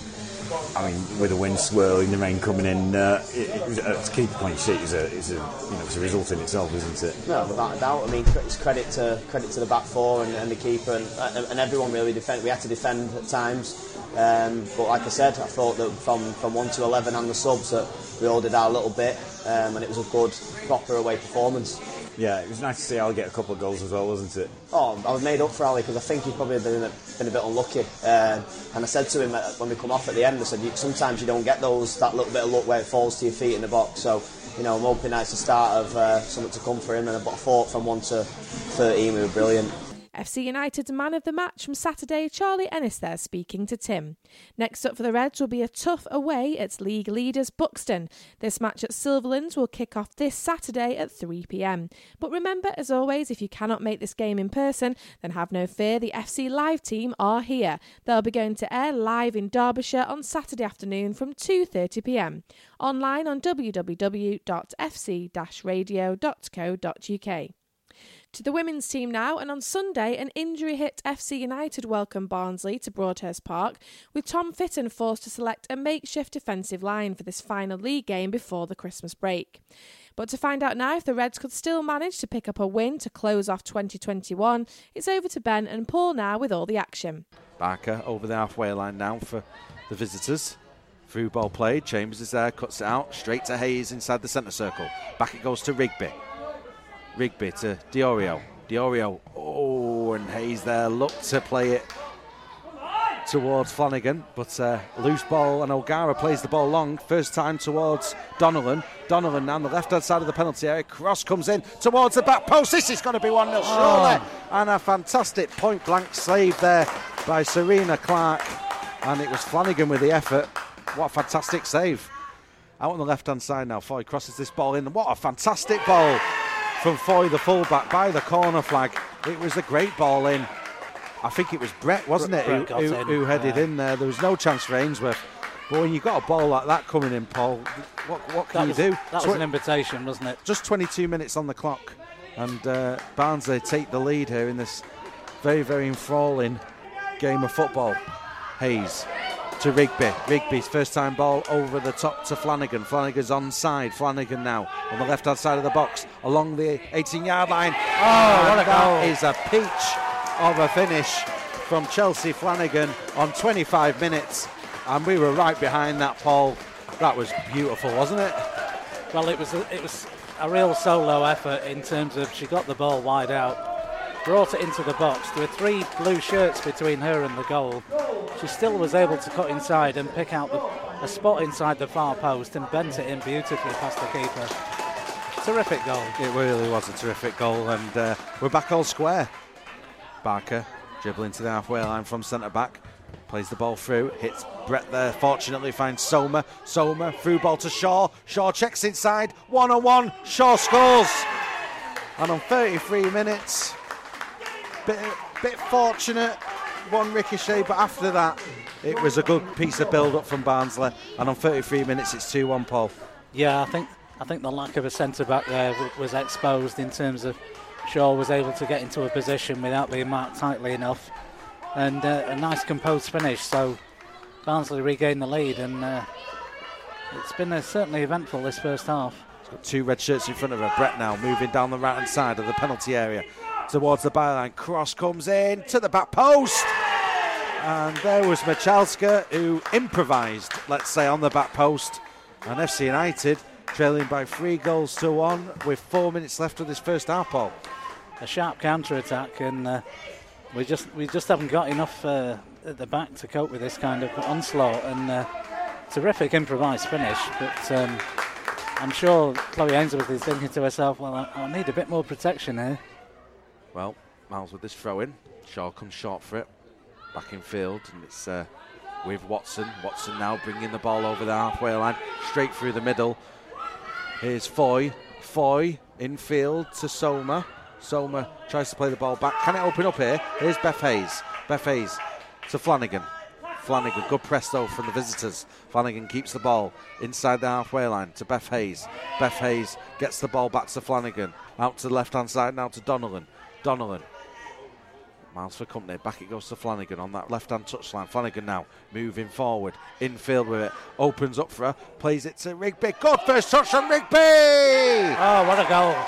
I mean, with the wind swirling, the rain coming in, uh, it, it was, uh, to keep a clean sheet is a, is a, you know, it's a result in itself, isn't it? No, without a doubt. I mean, it's credit to credit to the back four and, and the keeper and, and everyone really defend. We had to defend at times, um, but like I said, I thought that from, from one to eleven and the subs that we all did our little bit, um, and it was a good, proper away performance. Yeah, it was nice to see Ali get a couple of goals as well, wasn't it? Oh, I was made up for Ali because I think he's probably been a, been a bit unlucky. Uh, and I said to him when we come off at the end, I said, sometimes you don't get those, that little bit of luck where it falls to your feet in the box. So, you know, I'm hoping that's the start of uh, something to come for him. And I thought from one to thirteen, we were brilliant. F C United's man of the match from Saturday, Charlie Ennis there speaking to Tim. Next up for the Reds will be a tough away at league leaders Buxton. This match at Silverlands will kick off this Saturday at three p m. But remember, as always, if you cannot make this game in person, then have no fear, the F C Live team are here. They'll be going to air live in Derbyshire on Saturday afternoon from two thirty p m. Online on w w w dot f c dash radio dot co dot u k. To the women's team now, and on Sunday, an injury-hit F C United welcomed Barnsley to Broadhurst Park, with Tom Fitton forced to select a makeshift defensive line for this final league game before the Christmas break. But to find out now if the Reds could still manage to pick up a win to close off twenty twenty-one, it's over to Ben and Paul now with all the action. Barker over the halfway line now for the visitors. Through ball played, Chambers is there, cuts it out, straight to Hayes inside the centre circle. Back it goes to Rigby. Rigby to Diorio. Diorio, oh, and Hayes there looked to play it towards Flanagan, but uh, loose ball, and O'Gara plays the ball long. First time towards Donnellan. Donnellan down the left-hand side of the penalty area. Cross comes in towards the back post. This is going to be one nil, surely. Oh. And a fantastic point-blank save there by Serena Clark. And it was Flanagan with the effort. What a fantastic save. Out on the left-hand side now, Foy crosses this ball in. What a fantastic ball from Foy, the fullback, by the corner flag. It was a great ball in. I think it was Brett, wasn't it, who, who, who headed yeah. in there. There was no chance for Ainsworth. But when you've got a ball like that coming in, Paul, what, what can that you was, do? That was Tw- an invitation, wasn't it? Just twenty-two minutes on the clock. And uh, Barnsley take the lead here in this very, very enthralling game of football. Hayes to Rigby. Rigby's first time ball over the top to Flanagan. Flanagan's onside. Flanagan now on the left hand side of the box along the eighteen yard line. Oh, what a goal! That is a peach of a finish from Chelsea Flanagan on twenty-five minutes, and we were right behind that, Paul. That was beautiful, wasn't it? Well, it was a, it was a real solo effort in terms of she got the ball wide out, brought it into the box. There were three blue shirts between her and the goal. She still was able to cut inside and pick out the, a spot inside the far post and bent it in beautifully past the keeper. Terrific goal. It really was a terrific goal, and uh, we're back all square. Barker dribbling to the halfway line from centre back, plays the ball through, hits Brett there, fortunately finds Soma. Soma, through ball to Shaw. Shaw checks inside, one on one, Shaw scores. And on thirty-three minutes, bit, bit fortunate, one ricochet, but after that, it was a good piece of build up from Barnsley. And on thirty-three minutes, it's two one, Paul. Yeah, I think I think the lack of a centre back there w- was exposed in terms of Shaw was able to get into a position without being marked tightly enough, and uh, a nice composed finish. So Barnsley regained the lead, and uh, it's been uh, certainly eventful this first half. She's got two red shirts in front of her. Brett now moving down the right hand side of the penalty area towards the byline. Cross comes in to the back post, and there was Machalska who improvised, let's say, on the back post, and F C United trailing by three goals to one with four minutes left of this first half, Paul. A sharp counter-attack, and uh, we just we just haven't got enough uh, at the back to cope with this kind of onslaught, and uh, terrific improvised finish. But um, I'm sure Chloe Ainsworth is thinking to herself, well, I, I need a bit more protection here. Well, Miles with this throw-in. Shaw comes short for it. Back in field, and it's uh, with Watson. Watson now bringing the ball over the halfway line, straight through the middle. Here's Foy. Foy in field to Soma. Soma tries to play the ball back. Can it open up here? Here's Beth Hayes. Beth Hayes to Flanagan. Flanagan, good press though from the visitors. Flanagan keeps the ball inside the halfway line to Beth Hayes. Beth Hayes gets the ball back to Flanagan. Out to the left-hand side now to Donnellan. Donnellan. Miles for company. Back it goes to Flanagan on that left-hand touchline. Flanagan now moving forward. Infield with it. Opens up for her. Plays it to Rigby. Good first touch from Rigby! Oh, what a goal.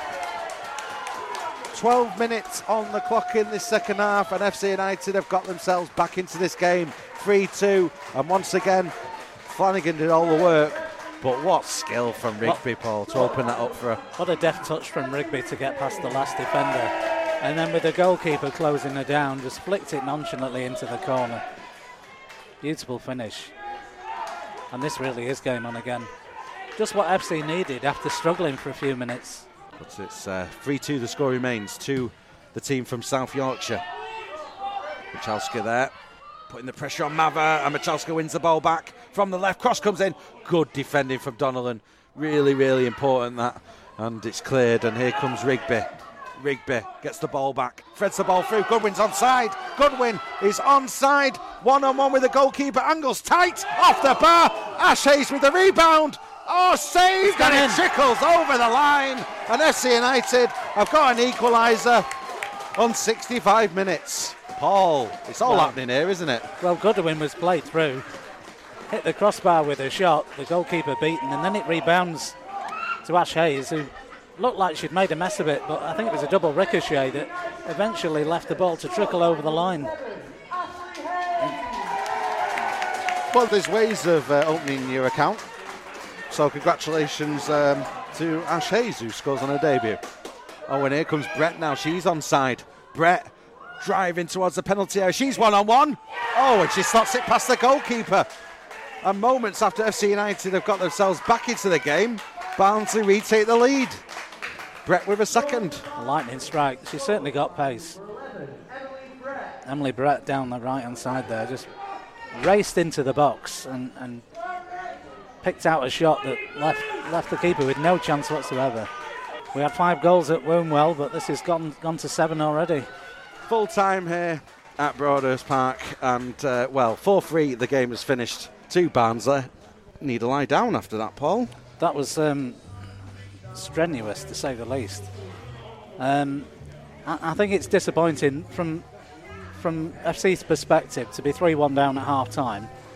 twelve minutes on the clock in this second half, and F C United have got themselves back into this game. three two. And once again, Flanagan did all the work. But what skill from Rigby, what, Paul, to open that up for her. What a deft touch from Rigby to get past the last defender. And then with the goalkeeper closing her down, just flicked it nonchalantly into the corner. Beautiful finish. And this really is game on again. Just what F C needed after struggling for a few minutes. But it's uh, three two, the score remains to the team from South Yorkshire. Machalska there, putting the pressure on Mava, and Machalska wins the ball back from the left. Cross comes in. Good defending from Donnellan. Really, really important that. And it's cleared, and here comes Rigby. Rigby gets the ball back, threads the ball through. Goodwin's onside. Goodwin is onside. One on one with the goalkeeper. Angles tight off the bar. Ash Hayes with the rebound. Oh, saved, and it trickles over the line. And F C United have got an equaliser on sixty-five minutes. Paul, it's all well, happening here, isn't it? Well, Goodwin was played through, hit the crossbar with a shot, the goalkeeper beaten, and then it rebounds to Ash Hayes, who looked like she'd made a mess of it, but I think it was a double ricochet that eventually left the ball to trickle over the line. Well, there's ways of uh, opening your account. So congratulations um, to Ash Hayes, who scores on her debut. Oh, and here comes Brett now. She's onside. Brett driving towards the penalty area. She's one-on-one. Oh, and she slots it past the goalkeeper. And moments after F C United have got themselves back into the game, Barnsley retake the lead. Brett with a second. A lightning strike. She certainly got pace. Emily Brett down the right-hand side there, just raced into the box and... and picked out a shot that left left the keeper with no chance whatsoever. We had five goals at Wombwell, but this has gone gone to seven already. Full time here at Broadhurst Park, and uh, well, four three the game has finished to Barnsley. Need to lie down after that, Paul. That was um, strenuous, to say the least. Um, I, I think it's disappointing from from F C's perspective to be three one down at half time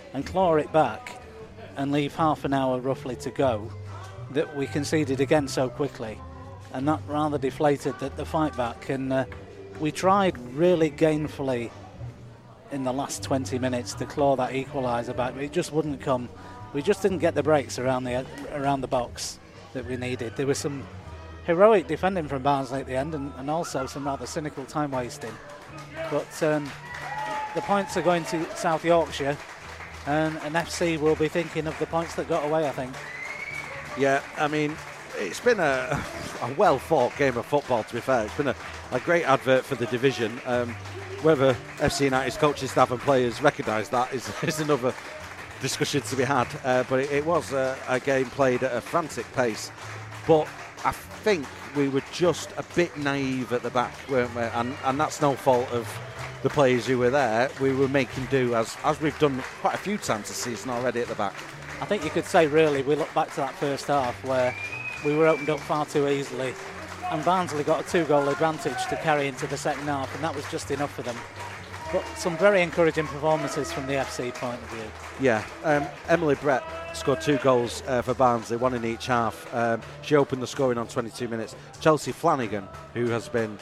and claw it back and leave half an hour roughly to go, that we conceded again so quickly. And that rather deflated the, the fight back. And uh, we tried really gainfully in the last twenty minutes to claw that equaliser back, but it just wouldn't come. We just didn't get the breaks around the around the box that we needed. There was some heroic defending from Barnsley at the end, and, and also some rather cynical time wasting. But um, the points are going to South Yorkshire, and, and F C will be thinking of the points that got away, I think. Yeah, I mean, it's been a, a well-fought game of football, to be fair. It's been a, a great advert for the division. Um, whether F C United's coaching staff and players recognise that is, is another discussion to be had. Uh, but it, it was a, a game played at a frantic pace. But I think we were just a bit naive at the back, weren't we? And, and that's no fault of the players who were there. We were making do, as, as we've done quite a few times this season already at the back. I think you could say, really, we look back to that first half where we were opened up far too easily, and Barnsley got a two-goal advantage to carry into the second half, and that was just enough for them. But some very encouraging performances from the F C point of view. Yeah, um, Emily Brett scored two goals uh, for Barnsley, one in each half. Um, she opened the scoring on twenty-two minutes. Chelsea Flanagan, who has been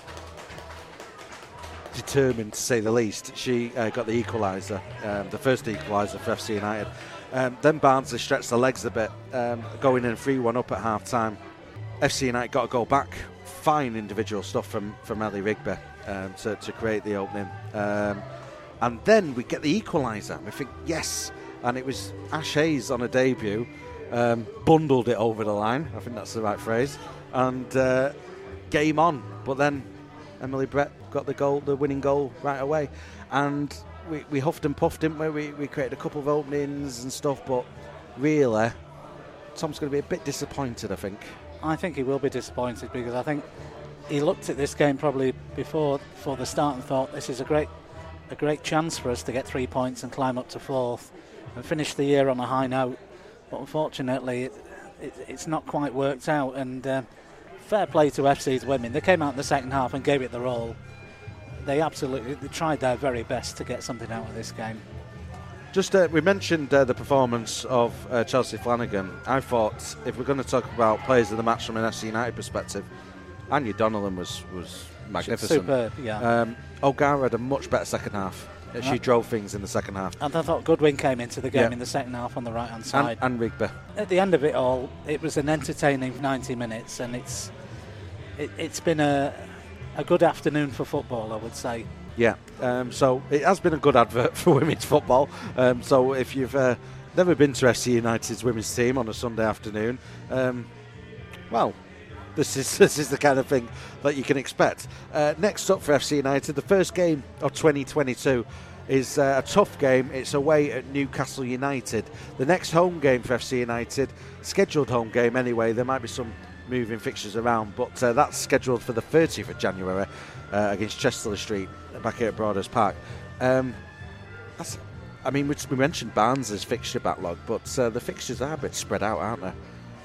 determined to say the least, she uh, got the equaliser, um, the first equaliser for F C United. Um, then Barnsley stretched the legs a bit, um, going in three one up at half time. F C United got a goal back. Fine individual stuff from, from Ellie Rigby um, to, to create the opening. Um, and then we get the equaliser. We think, yes. And it was Ash Hayes on a debut, um, bundled it over the line. I think that's the right phrase. And uh, game on. But then Emily Brett got the goal, the winning goal right away. And We, we huffed and puffed, didn't we? we? We created a couple of openings and stuff, but really, Tom's going to be a bit disappointed, I think. I think he will be disappointed, because I think he looked at this game probably before before the start and thought, this is a great a great chance for us to get three points and climb up to fourth and finish the year on a high note. But unfortunately, it, it, it's not quite worked out. And uh, fair play to F C's women. They came out in the second half and gave it their all. They absolutely they tried their very best to get something out of this game. Just uh, we mentioned uh, the performance of uh, Chelsea Flanagan. I thought if we're going to talk about players of the match from an F C United perspective, Anya Donnellan was was magnificent. Superb, yeah. Um, O'Gara had a much better second half. She uh, drove things in the second half. And I thought Goodwin came into the game yeah. in the second half on the right hand side. And, and Rigby. At the end of it all, it was an entertaining ninety minutes, and it's it, it's been a. A good afternoon for football, I would say. Yeah, um, so it has been a good advert for women's football. Um, so if you've uh, never been to F C United's women's team on a Sunday afternoon, um, well, this is this is the kind of thing that you can expect. Uh, next up for F C United, the first game of twenty twenty-two is uh, a tough game. It's away at Newcastle United. The next home game for F C United, scheduled home game anyway. There might be some moving fixtures around, but uh, that's scheduled for the thirtieth of January uh, against Chester Street back here at Broadhurst Park. Um, that's, I mean, we, we mentioned Barnes' fixture backlog, but uh, the fixtures are a bit spread out, aren't they?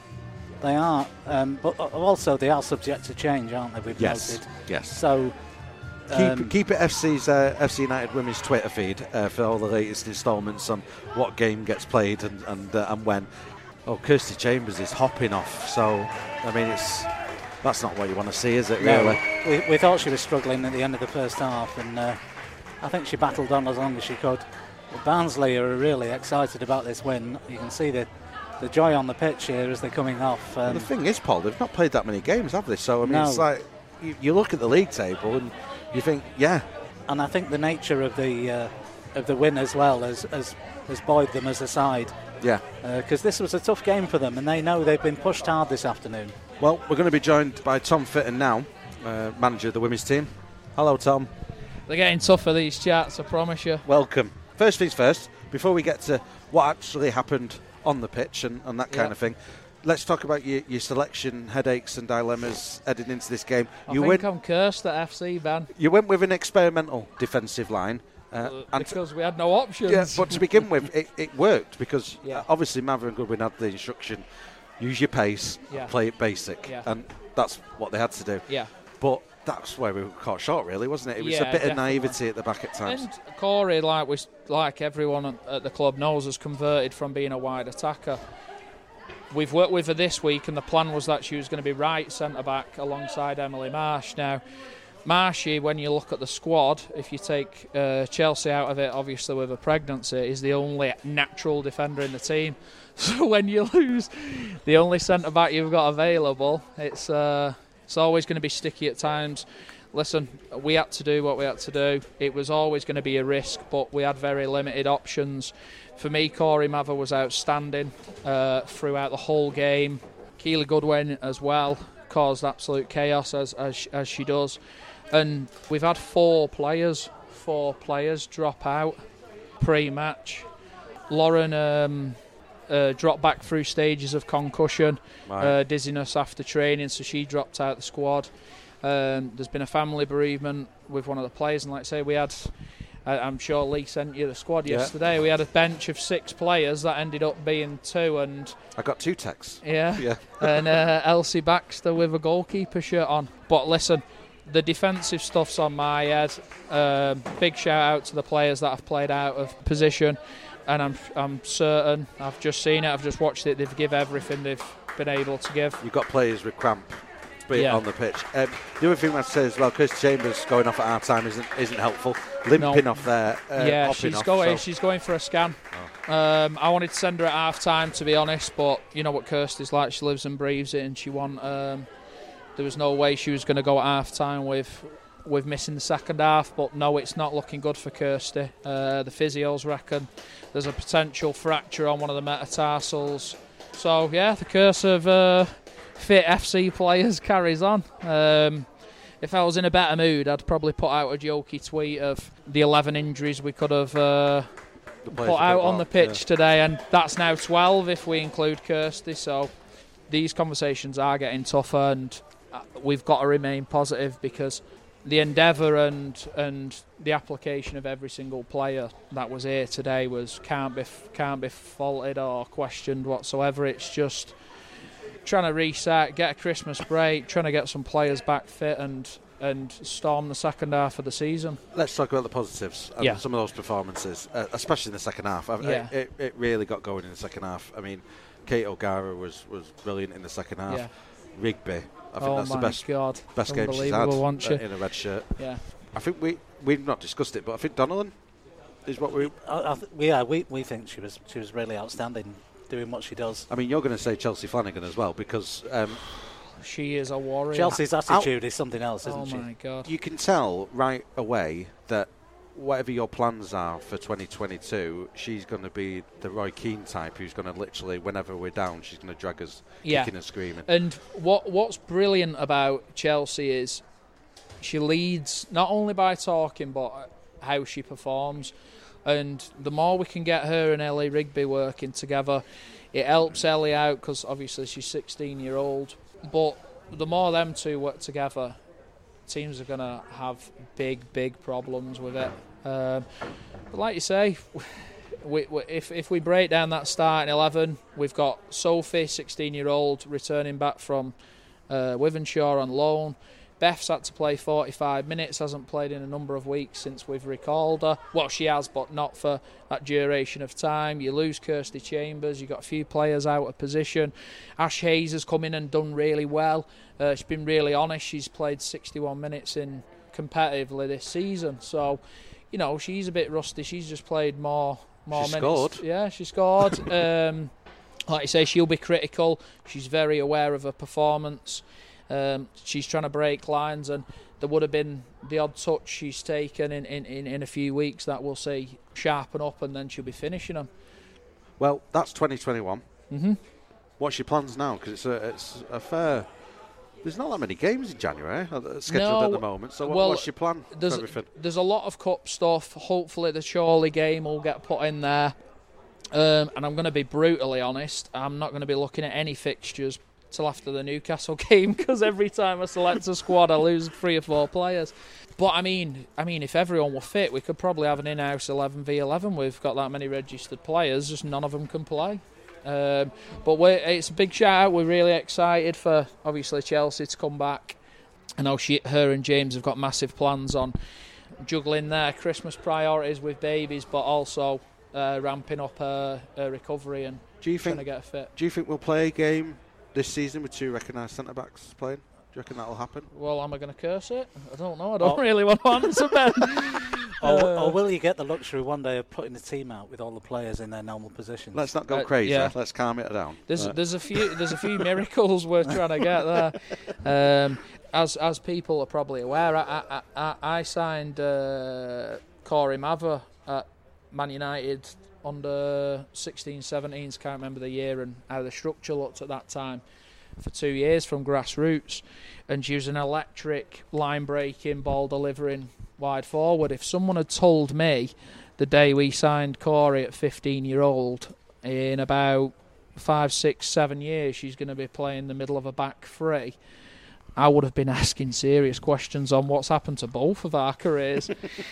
They are, um, but also they are subject to change, aren't they? We've yes. noted. Yes. So um, keep keep it F C's uh, F C United Women's Twitter feed uh, for all the latest instalments on what game gets played and and, uh, and when. Oh, Kirsty Chambers is hopping off, so I mean it's that's not what you want to see, is it? Really? No, we, we thought she was struggling at the end of the first half, and uh, I think she battled on as long as she could. But Barnsley are really excited about this win. You can see the the joy on the pitch here as they're coming off. Um, well, the thing is, Paul, they've not played that many games, have they? So I mean, no. it's like you, you look at the league table and you think, yeah. And I think the nature of the uh, of the win as well has has, has buoyed them as a side. Yeah. Because uh, this was a tough game for them, and they know they've been pushed hard this afternoon. Well, we're going to be joined by Tom Fitton now, uh, manager of the women's team. Hello, Tom. They're getting tougher, these chats, I promise you. Welcome. First things first, before we get to what actually happened on the pitch and, and that kind yeah. of thing, let's talk about your, your selection headaches and dilemmas heading into this game. I you think went, I'm cursed at F C, Ben. You went with an experimental defensive line. Uh, and because we had no options. Yeah, but to begin with, it, it worked because yeah. uh, obviously Mather and Goodwin had the instruction, use your pace, yeah. play it basic, yeah. and that's what they had to do. Yeah. But that's where we were caught short, really, wasn't it? It was Yeah, a bit definitely. of naivety at the back at times. And Corey, like we, like everyone at the club knows, has converted from being a wide attacker. We've worked with her this week, and the plan was that she was going to be right centre-back alongside Emily Marsh. Now, Marshy, when you look at the squad, if you take uh, Chelsea out of it, obviously with a pregnancy, is the only natural defender in the team. So when you lose the only centre-back you've got available, it's uh, it's always going to be sticky at times. Listen, we had to do what we had to do. It was always going to be a risk, but we had very limited options. For me, Corey Mather was outstanding uh, throughout the whole game. Keely Goodwin as well caused absolute chaos as, as as she does. And we've had four players, four players drop out pre-match. Lauren um, uh, dropped back through stages of concussion, Right. uh, dizziness after training, so she dropped out the squad. Um, there's been a family bereavement with one of the players, and like I say, we had, I, I'm sure Lee sent you the squad Yeah. yesterday, we had a bench of six players that ended up being two, and I got two texts. yeah, Yeah. and uh, Elsie Baxter with a goalkeeper shirt on. But listen, the defensive stuff's on my head. Um, big shout out to the players that have played out of position, and I'm I'm certain, I've just seen it, I've just watched it, they've given everything they've been able to give. You've got players with cramp Yeah. on the pitch. Um, the other thing I'd say as well, Kirsty Chambers going off at half time isn't isn't helpful. Limping No. off there. Uh, yeah, hopping she's off, going. so- She's going for a scan. Um, I wanted to send her at half time, to be honest, but you know what Kirsty's like. She lives and breathes it, and she want. Um, there was no way she was going to go at half time with with missing the second half. But no, it's not looking good for Kirsty. Uh, the physios reckon there's a potential fracture on one of the metatarsals. So yeah, the curse of uh, fit F C players carries on. Um, if I was in a better mood, I'd probably put out a jokey tweet of the eleven injuries we could have uh, put players out have on the got, pitch yeah. today, and that's now twelve if we include Kirsty. So these conversations are getting tougher, and uh, we've got to remain positive, because the endeavour and and the application of every single player that was here today was can't be can't be faulted or questioned whatsoever. It's just trying to reset, get a Christmas break, trying to get some players back fit, and and storm the second half of the season. Let's talk about the positives of Yeah. some of those performances, uh, especially in the second half. I, Yeah. it, it really got going in the second half. I mean, Kate O'Gara was, was brilliant in the second half. Yeah. Rigby, I think Oh that's the my best God. best game she's had Unbelievable, wasn't she? uh, in a red shirt. Yeah. I think we we've not discussed it, but I think Donnellan is what we. I, I th- yeah, we we think she was she was really outstanding, doing what she does. I mean, you're going to say Chelsea Flanagan as well, because um, she is a warrior. Chelsea's attitude is something else, isn't Oh she? my God. you can tell right away that whatever your plans are for twenty twenty-two, she's going to be the Roy Keane type who's going to literally, whenever we're down, she's going to drag us Yeah. kicking and screaming. And what what's brilliant about Chelsea is she leads not only by talking, but how she performs. And the more we can get her and Ellie Rigby working together, it helps Ellie out, because obviously she's sixteen year old. But the more them two work together, teams are going to have big, big problems with it. Um, but like you say, we, we, if if we break down that starting eleven, we've got Sophie, sixteen year old, returning back from uh, Wivenshaw on loan. Beth's had to play forty-five minutes, hasn't played in a number of weeks since we've recalled her. Well, she has, but not for that duration of time. You lose Kirsty Chambers, you've got a few players out of position. Ash Hayes has come in and done really well. Uh, she's been really honest. She's played sixty-one minutes in competitively this season. So, you know, she's a bit rusty. She's just played more, more She minutes. scored. Yeah, she scored. um, like you say, she'll be critical. She's very aware of her performance. Um, she's trying to break lines, and there would have been the odd touch she's taken in, in, in, in a few weeks that we'll see sharpen up, and then she'll be finishing them. Well, that's twenty twenty-one. Mm-hmm. What's your plans now? Because it's a, it's a fair... There's not that many games in January uh, scheduled No, at the moment, so what, well, what's your plan There's, for everything? there's a lot of cup stuff. Hopefully the Chorley game will get put in there. Um, and I'm going to be brutally honest, I'm not going to be looking at any fixtures till after the Newcastle game, because every time I select a squad I lose three or four players. But I mean, I mean, if everyone were fit, we could probably have an in-house eleven v eleven. We've got that many registered players, just none of them can play. Um, but we're, it's a big shout out. We're really excited for obviously Chelsea to come back. I know she, her and James have got massive plans on juggling their Christmas priorities with babies, but also uh, ramping up her, her recovery and do you trying think, to get her fit. Do you think we'll play a game this season with two recognised centre-backs playing? Do you reckon that'll happen? Well, am I going to curse it? I don't know. I don't oh. really want to answer, Ben. or, uh, or will you get the luxury one day of putting the team out with all the players in their normal positions? Let's not go uh, crazy. Yeah. Let's calm it down. There's uh. there's a few there's a few miracles we're trying to get there. Um, as as people are probably aware, I I, I, I signed uh, Corey Mather at Man United under sixteen seventeens, can't remember the year and how the structure looked at that time, for two years from grassroots, and she was an electric line breaking, ball delivering wide forward. If someone had told me the day we signed Corey at fifteen year old, in about five, six, seven years she's going to be playing the middle of a back three, I would have been asking serious questions on what's happened to both of our careers.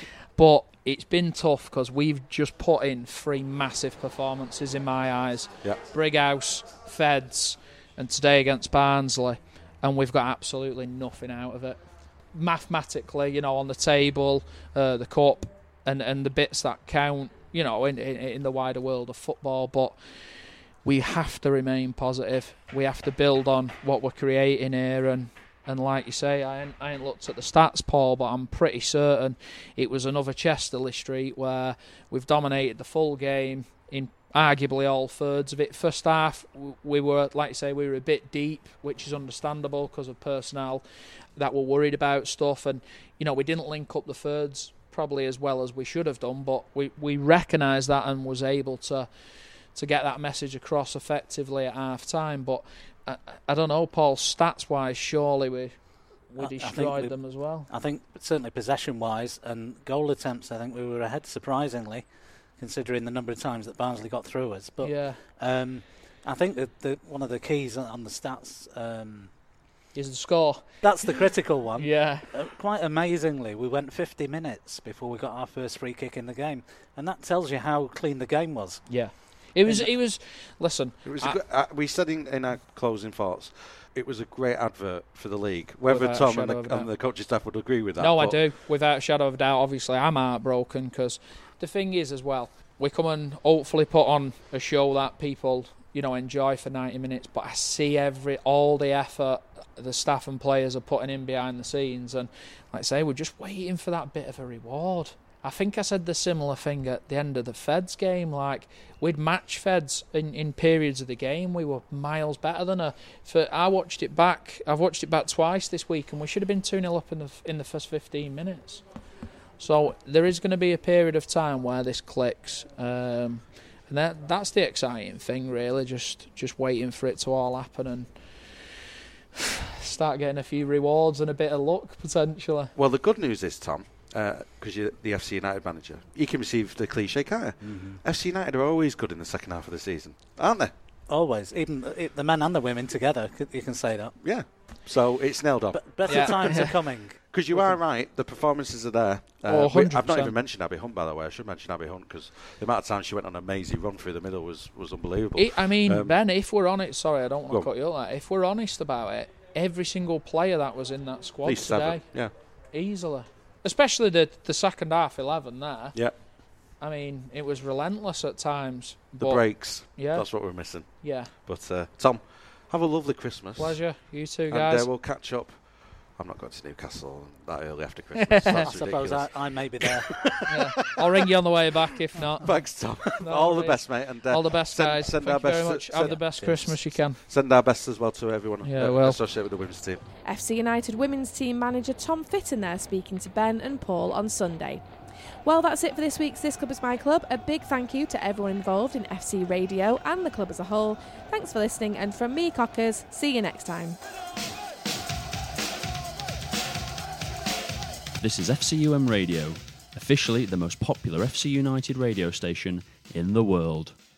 But it's been tough because we've just put in three massive performances in my eyes. Yep. Brighouse, Feds, and today against Barnsley, and we've got absolutely nothing out of it. Mathematically, you know, on the table, uh, the cup, and, and the bits that count, you know, in, in in the wider world of football, but we have to remain positive. We have to build on what we're creating here, and And like you say, I ain't, I ain't looked at the stats, Paul, but I'm pretty certain it was another Chesterley Street where we've dominated the full game in arguably all thirds of it. First half, we were, like you say, we were a bit deep, which is understandable because of personnel that were worried about stuff. And, you know, we didn't link up the thirds probably as well as we should have done, but we, we recognised that and was able to to get that message across effectively at half-time. But I, I don't know, Paul, stats-wise, surely we we destroyed we, them as well. I think certainly possession-wise and goal attempts, I think we were ahead surprisingly, considering the number of times that Barnsley got through us. But yeah. um, I think that the, one of the keys on the stats um, is the score. That's the critical one. Yeah. Uh, quite amazingly, we went fifty minutes before we got our first free kick in the game, and that tells you how clean the game was. Yeah. It was. It was. Listen, it was. I, a good, uh, we said in, in our closing thoughts, it was a great advert for the league. Whether Tom and the, and the coaching staff would agree with that. No, I do, without a shadow of a doubt. Obviously, I'm heartbroken because the thing is, as well, we come and hopefully put on a show that people, you know, enjoy for ninety minutes. But I see every all the effort the staff and players are putting in behind the scenes, and like I say, we're just waiting for that bit of a reward. I think I said the similar thing at the end of the Feds game. Like, we'd match Feds in, in periods of the game. We were miles better than her. For I watched it back. I've watched it back twice this week, and we should have been two nil up in the in the first fifteen minutes. So there is going to be a period of time where this clicks, um, and that that's the exciting thing, really. Just just waiting for it to all happen and start getting a few rewards and a bit of luck potentially. Well, the good news is, Tom, because uh, you're the F C United manager, you can receive the cliche, can't you? Mm-hmm. F C United are always good in the second half of the season, aren't they? Always. Even uh, the men and the women together, you can say that. Yeah. So it's nailed on. But better yeah. times are coming. Because you are right, the performances are there. Uh, oh, we, I've not even mentioned Abby Hunt, by the way. I should mention Abby Hunt because the amount of time she went on a mazy run through the middle was, was unbelievable. It, I mean, um, Ben, if we're on it, sorry, I don't want to cut you off. If we're honest about it, every single player that was in that squad today, seven. Yeah, easily. Especially the the second half eleven there. Yeah. I mean, it was relentless at times. The but breaks. Yeah. That's what we're missing. Yeah. But uh, Tom, have a lovely Christmas. Pleasure. You too, and, guys. And uh, we'll catch up. I'm not going to Newcastle that early after Christmas. I suppose I, I may be there. Yeah. I'll ring you on the way back if not. Thanks, Tom. No All worries. the best, mate. And uh, all the best, send, guys. Send Thank our you very best much. To, Have the best Christmas you can. Send our best as well to everyone yeah, uh, well. associated with the women's team. F C United women's team manager Tom Fitton there speaking to Ben and Paul on Sunday. Well, that's it for this week's This Club Is My Club. A big thank you to everyone involved in F C Radio and the club as a whole. Thanks for listening, and from me, Cockers, see you next time. This is F C U M Radio, officially the most popular F C United radio station in the world.